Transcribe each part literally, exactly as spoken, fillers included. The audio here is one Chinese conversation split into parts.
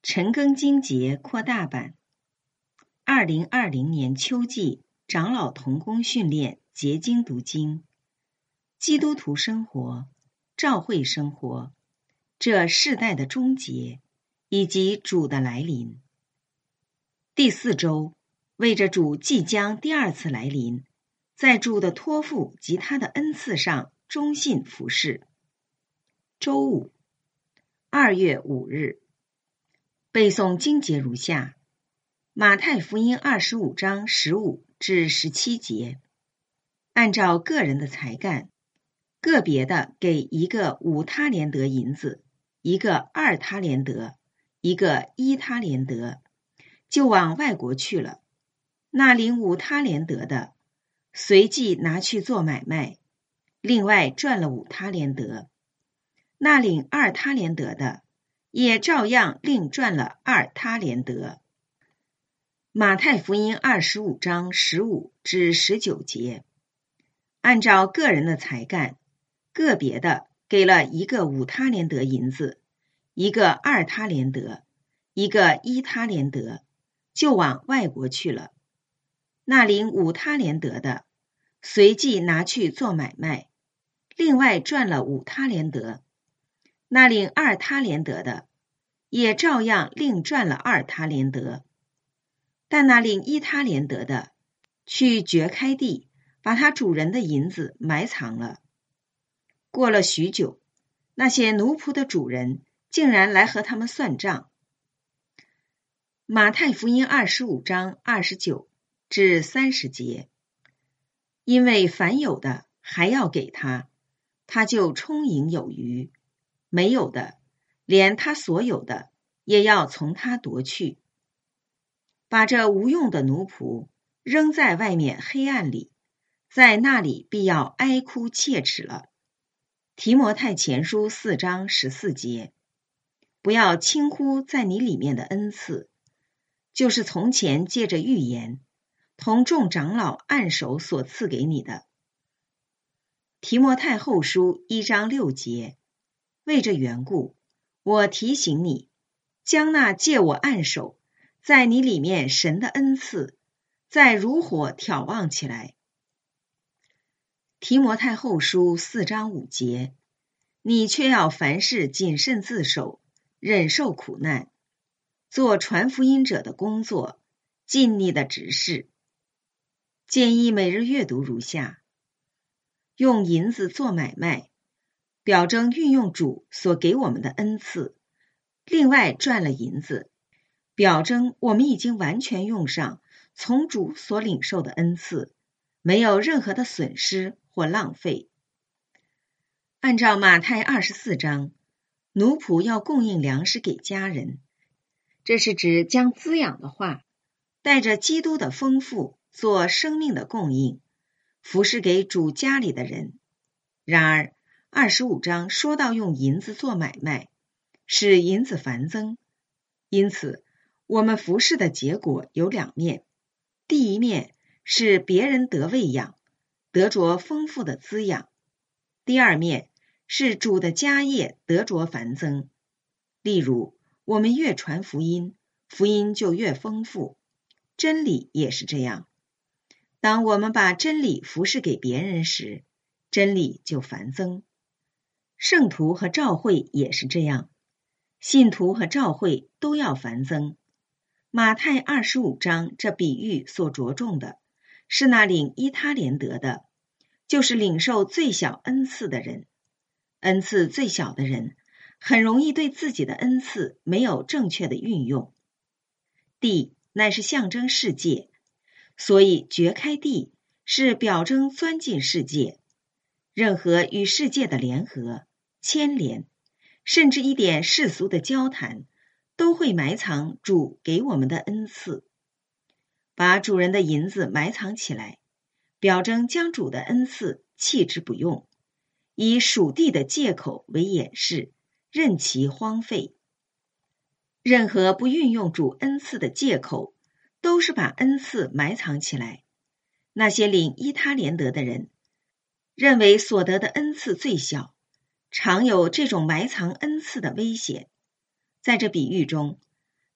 陈庚经节扩大版，二零二零年秋季长老同工训练结经读经，基督徒生活、教会生活，这世代的终结以及主的来临。第四周，为着主即将第二次来临，在主的托付及他的恩赐上忠信服侍。周五，二月五日。背诵经节如下：马太福音二十五章十五至十七节，按照个人的才干，个别的给一个五他连得银子，一个二他连得，一个一他连得，就往外国去了。那领五他连得的，随即拿去做买卖，另外赚了五他连得。那领二他连得的，也照样另赚了二他连得。马太福音二十五章十五至十九节，按照个人的才干，个别的给了一个五他连得银子，一个二他连得，一个一他连得，就往外国去了。那领五他连得的，随即拿去做买卖，另外赚了五他连得。那领二他连得的，也照样另赚了二他连得。但那领一他连得的，去掘开地，把他主人的银子埋藏了。过了许久，那些奴仆的主人竟然来和他们算账。马太福音二十五章二十九至三十节，因为凡有的还要给他，他就充盈有余；没有的，连他所有的也要从他夺去。把这无用的奴仆扔在外面黑暗里，在那里必要哀哭切齿了。提摩太前书四章十四节，不要轻忽在你里面的恩赐，就是从前借着预言，同众长老按手所赐给你的。提摩太后书一章六节，为这缘故，我提醒你，将那借我按手在你里面神的恩赐，再如火挑旺起来。提摩太后书四章五节，你却要凡事谨慎自守，忍受苦难，做传福音者的工作，尽你的职事。建议每日阅读如下：用银子做买卖，表征运用主所给我们的恩赐，另外赚了银子，表征我们已经完全用上从主所领受的恩赐，没有任何的损失或浪费。按照马太二十四章，奴仆要供应粮食给家人，这是指将滋养的话，带着基督的丰富做生命的供应，服侍给主家里的人。然而二十五章说到用银子做买卖，使银子繁增，因此我们服侍的结果有两面。第一面是别人得喂养，得着丰富的滋养；第二面是主的家业得着繁增。例如，我们越传福音，福音就越丰富，真理也是这样。当我们把真理服侍给别人时，真理就繁增。圣徒和教会也是这样，信徒和教会都要繁增。马太二十五章这比喻所着重的是那领一他连得的，就是领受最小恩赐的人。恩赐最小的人很容易对自己的恩赐没有正确的运用。地乃是象征世界，所以掘开地是表征钻进世界。任何与世界的联合、牵连，甚至一点世俗的交谈，都会埋藏主给我们的恩赐。把主人的银子埋藏起来，表征将主的恩赐弃之不用，以属地的借口为掩饰，任其荒废。任何不运用主恩赐的借口，都是把恩赐埋藏起来。那些领一他连得的人，认为所得的恩赐最小，常有这种埋藏恩赐的危险。在这比喻中，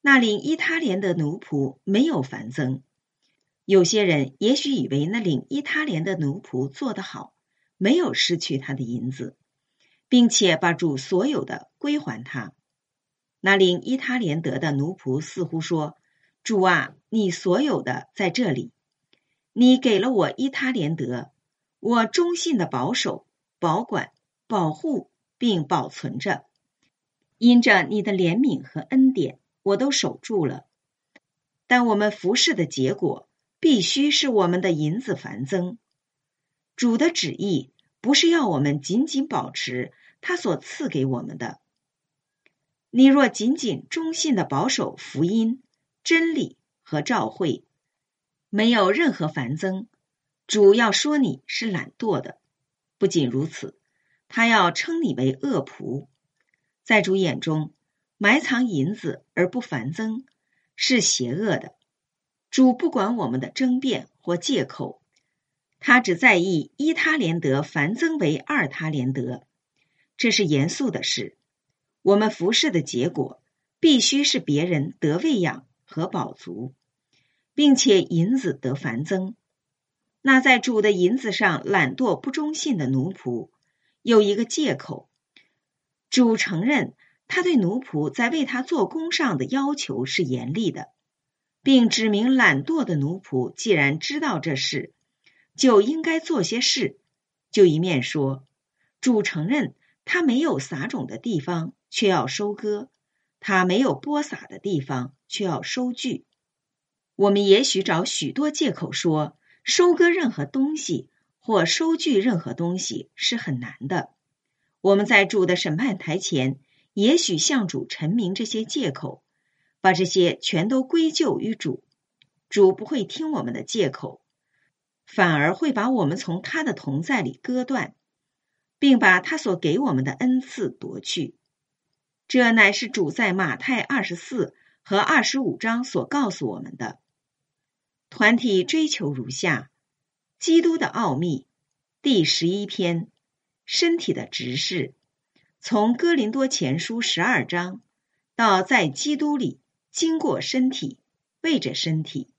那领伊他连的奴仆没有繁增。有些人也许以为那领伊他连的奴仆做得好，没有失去他的银子，并且把主所有的归还他。那领伊他连得的奴仆似乎说：主啊，你所有的在这里，你给了我伊他连得，我忠信的保守、保管、保护并保存着，因着你的怜悯和恩典，我都守住了。但我们服侍的结果必须是我们的银子繁增。主的旨意不是要我们仅仅保持他所赐给我们的。你若仅仅忠信的保守福音、真理和召会，没有任何繁增，主要说你是懒惰的。不仅如此，他要称你为恶仆。在主眼中，埋藏银子而不繁增是邪恶的。主不管我们的争辩或借口，他只在意一他连得繁增为二他连得。这是严肃的事。我们服侍的结果必须是别人得喂养和饱足，并且银子得繁增。那在主的银子上懒惰不忠信的奴仆有一个借口，主承认他对奴仆在为他做工上的要求是严厉的，并指明懒惰的奴仆既然知道这事，就应该做些事。就一面说，主承认他没有撒种的地方，却要收割；他没有播撒的地方，却要收据。我们也许找许多借口说，收割任何东西或收据任何东西是很难的。我们在主的审判台前，也许向主陈明这些借口，把这些全都归咎于主。主不会听我们的借口，反而会把我们从他的同在里割断，并把他所给我们的恩赐夺去。这乃是主在马太二十四和二十五章所告诉我们的。团体追求如下：基督的奥秘，第十一篇，身体的执事，从哥林多前书十二章到在基督里经过身体，为着身体。